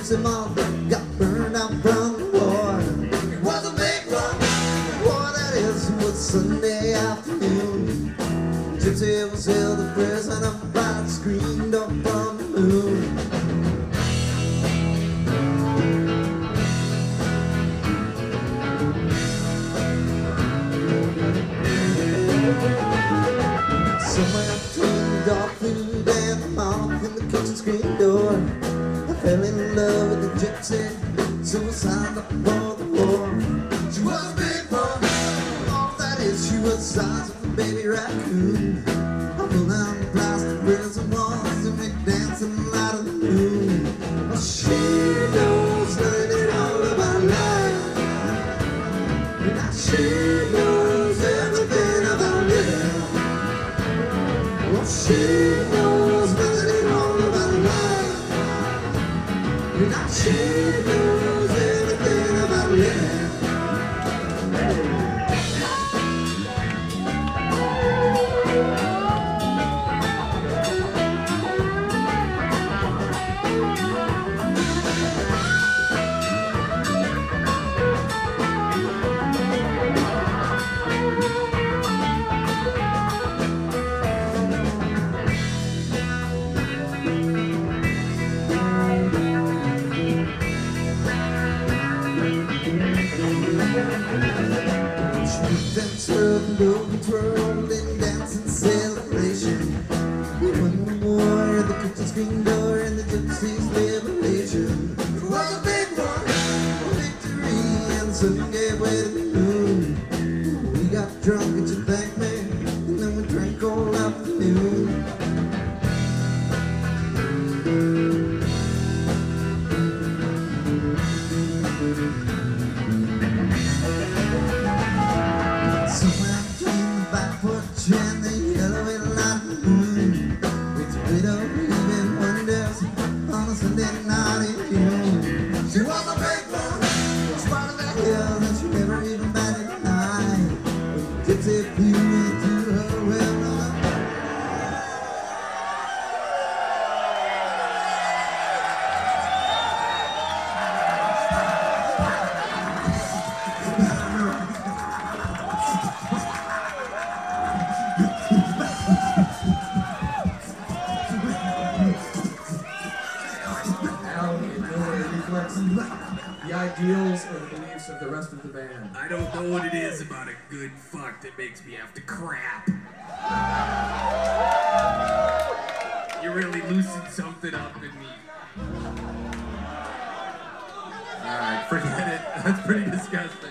gypsy moth that got burned out from the war. It was a big one, war that is, was Sunday afternoon. Gypsy was held in prison up by the screen door from the moon. Somewhere between the dog food and the moth in the kitchen screen door, I fell in love with the gypsy, so I signed up for the war. She was a big one, all that is, she was the size of a baby raccoon. I pulled down the plastic prison walls and make dancing light of the moon. Well, she knows nothing all about life, and now she knows everything about living. Well, she knows nothing all about life, and now she knows everything about living. Love twirled in dancing celebration. We won the war at the kitchen screen door and the gypsies' liberation. It was a big one, a victory, and soon gave way to the moon. We got drunk at your bank, man, and then we drank all afternoon. Somewhere between the back porch and the yellow and light of the moon, it's a widow leaving wonders on a Sunday night in June. She was a big one, spotted the hills, and she never even batted an eye. Gypsy flew into her well. The ideals or the beliefs of the rest of the band. I don't know what it is about a good fuck that makes me have to crap. You really loosened something up in me. Alright, forget it. That's pretty disgusting.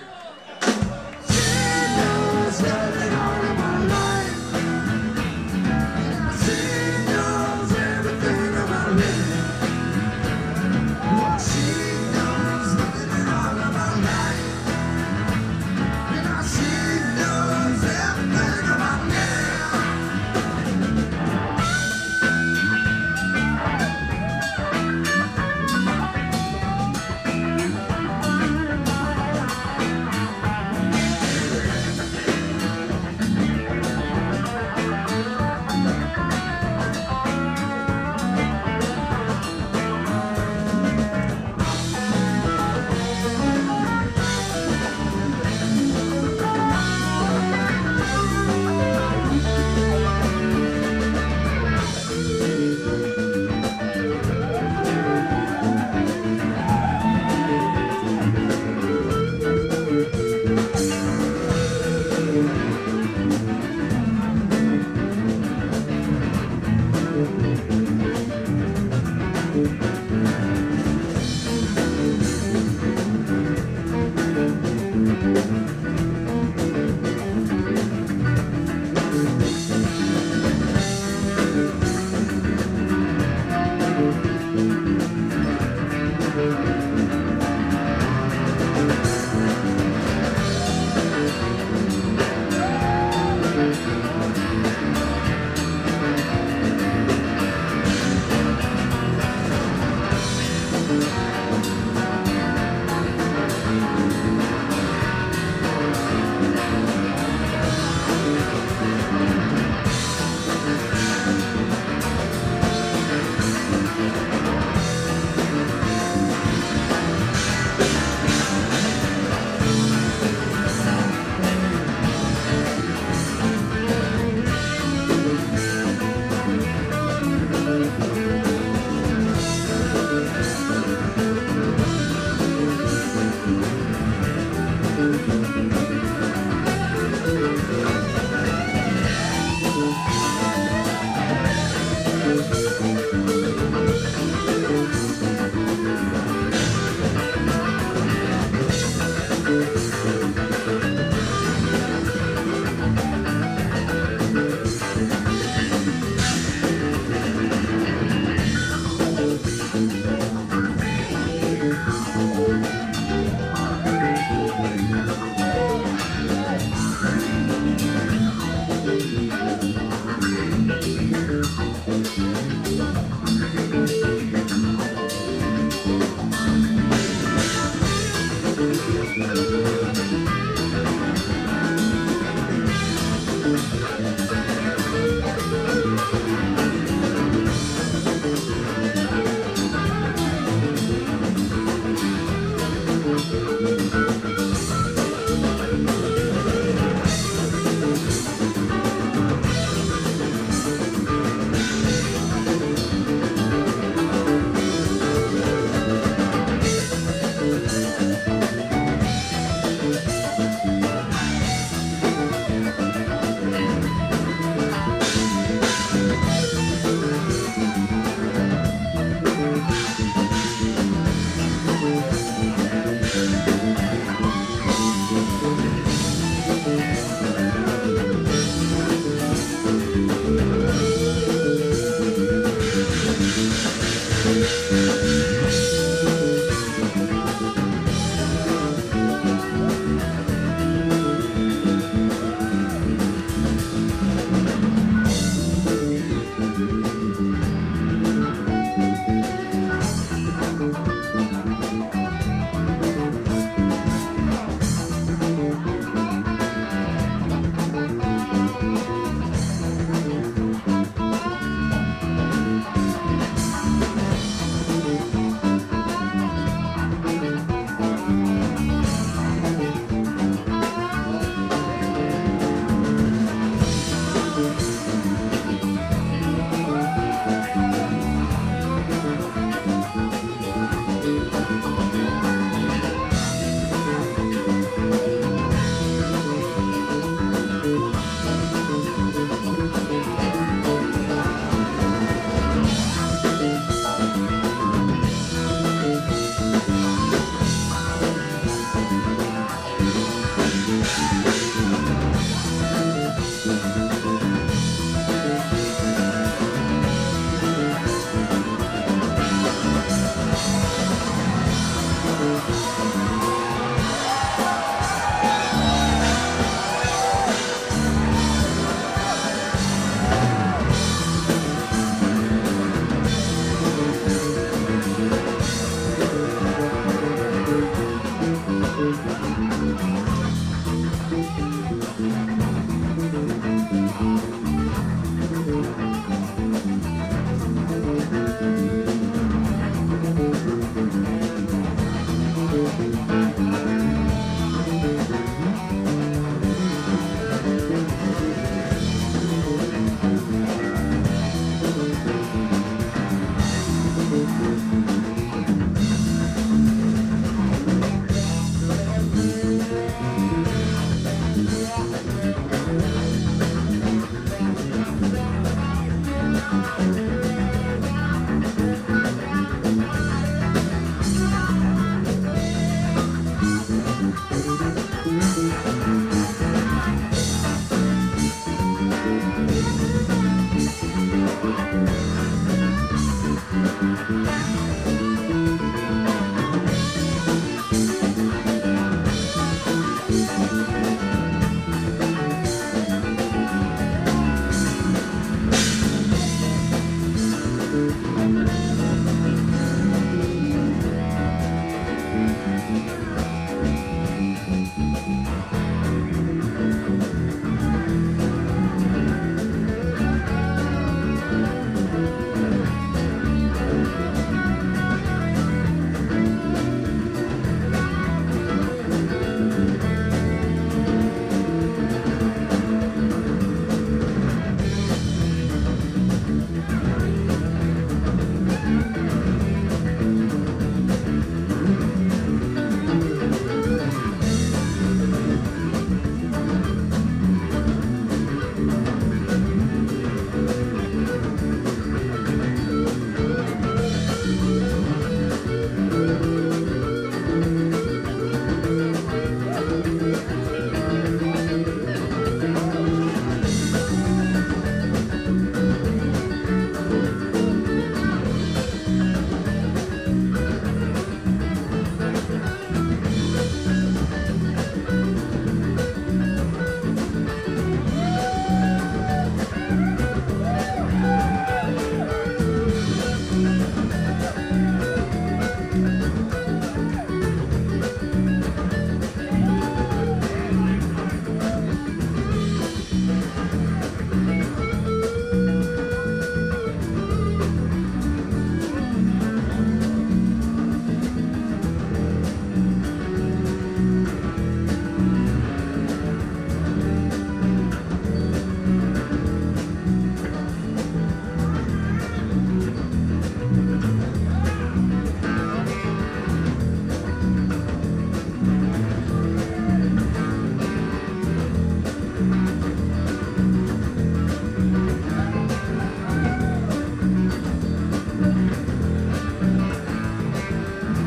Thank